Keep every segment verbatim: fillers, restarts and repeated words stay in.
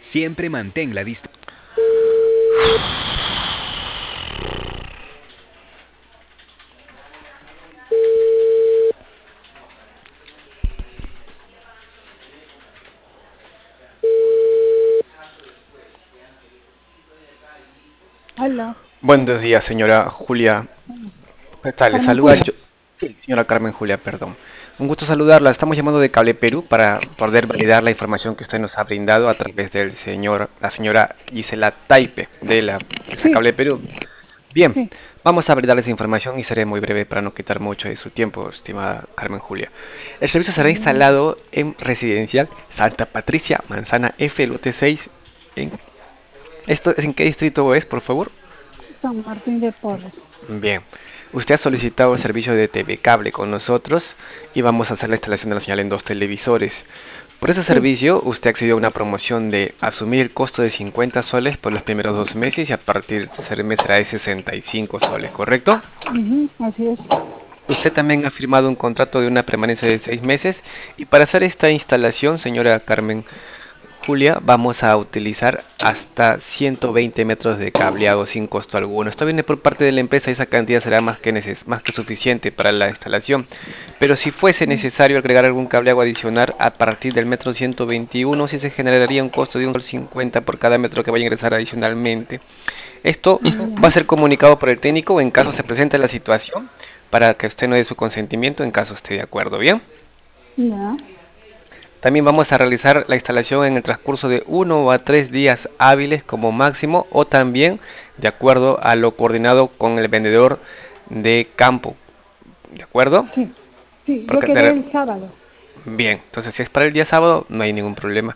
Siempre mantén la distancia. Hola, Buenos días, señora Julia. ¿Qué tal? Le Carmen saluda Julia. yo. Sí, señora Carmen Julia, perdón. Un gusto saludarla. Estamos llamando de Cable Perú para poder validar la información que usted nos ha brindado a través del señor, la señora Gisela Taipe de la empresa Sí, Cable Perú. Bien, sí. vamos a brindarles información y seré muy breve para no quitar mucho de su tiempo, estimada Carmen Julia. El servicio será Mm, instalado en residencial Santa Patricia, Manzana F, lote seis. En... ¿Esto es en qué distrito es, por favor? San Martín de Porres. Bien, usted ha solicitado el servicio de T V Cable con nosotros y vamos a hacer la instalación de la señal en dos televisores. Por ese Sí, servicio, usted accedió a una promoción de asumir el costo de cincuenta soles por los primeros dos meses y a partir del tercer mes será de sesenta y cinco soles, ¿correcto? ujú, así es. Usted también ha firmado un contrato de una permanencia de seis meses y para hacer esta instalación, señora Carmen Julia, vamos a utilizar hasta ciento veinte metros de cableado sin costo alguno. Esto viene por parte de la empresa y esa cantidad será más que, neces más que suficiente para la instalación. Pero si fuese Mm, necesario agregar algún cableado adicional a partir del metro ciento veintiuno, sí se generaría un costo de un cincuenta por cada metro que vaya a ingresar adicionalmente. Esto va a Ya, ser comunicado por el técnico en caso se presente la situación para que usted no dé su consentimiento en caso esté de acuerdo. Bien. ya. También vamos a realizar la instalación en el transcurso de uno a tres días hábiles como máximo o también de acuerdo a lo coordinado con el vendedor de campo. ¿De acuerdo? Sí, sí, yo Porque quedé de- el sábado. bien, entonces si es para el día sábado no hay ningún problema.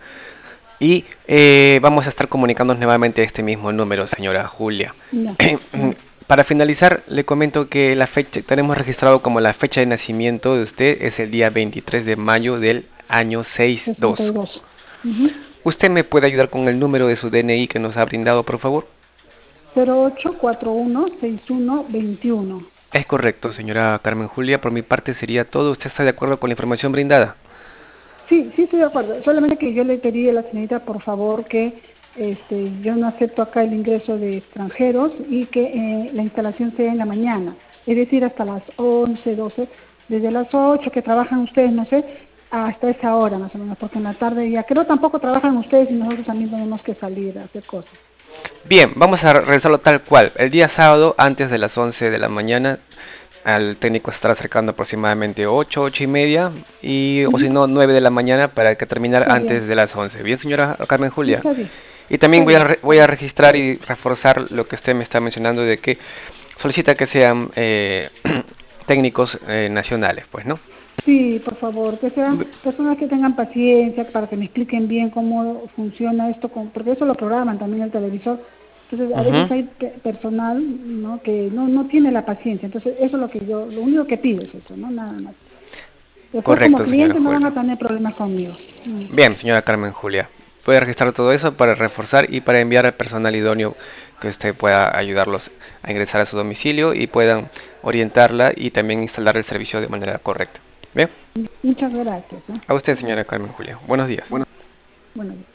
Y eh, vamos a estar comunicándonos nuevamente a este mismo número, señora Julia. Ya, ya. Para finalizar, le comento que la fecha, tenemos registrado como la fecha de nacimiento de usted es el día veintitrés de mayo del año sesenta y dos. sesenta y dos. Ujú. ¿Usted me puede ayudar con el número de su D N I que nos ha brindado, por favor? cero ocho cuatro uno seis uno veintiuno. Es correcto, señora Carmen Julia. Por mi parte sería todo. ¿Usted está de acuerdo con la información brindada? Sí, sí estoy de acuerdo. Solamente que yo le pedí a la señorita, por favor, que este, yo no acepto acá el ingreso de extranjeros y que eh, la instalación sea en la mañana, es decir, hasta las once, doce, desde las ocho que trabajan ustedes, no sé, hasta esa hora más o menos, porque en la tarde ya creo tampoco trabajan ustedes y nosotros también tenemos que salir a hacer cosas. Bien, vamos a realizarlo tal cual. El día sábado, antes de las once de la mañana, al técnico se estará acercando aproximadamente ocho, ocho y media, y, o si Ujú. no, nueve de la mañana para que terminar Está antes bien, de las once. Bien, señora Carmen Julia. está bien, Y también está voy a, bien, re- está voy a bien. registrar y reforzar lo que usted me está mencionando de que solicita que sean eh, técnicos eh, nacionales, pues, ¿no? Sí, por favor, que sean personas que tengan paciencia para que me expliquen bien cómo funciona esto, con, porque eso lo programan también el televisor. Entonces, a Ujú. veces hay pe- personal, ¿no? que no, no tiene la paciencia. Entonces, eso es lo que yo, lo único que pido es eso, ¿no? Nada más. Después, como Correcto, señora clientes, no van a Julia. tener problemas conmigo. Mm. Bien, señora Carmen Julia. Puede registrar todo eso para reforzar y para enviar al personal idóneo que usted pueda ayudarlos a ingresar a su domicilio y puedan orientarla y también instalar el servicio de manera correcta. Bien, Muchas gracias, ¿eh? a usted, señora Carmen Julia. Buenos días. Bueno,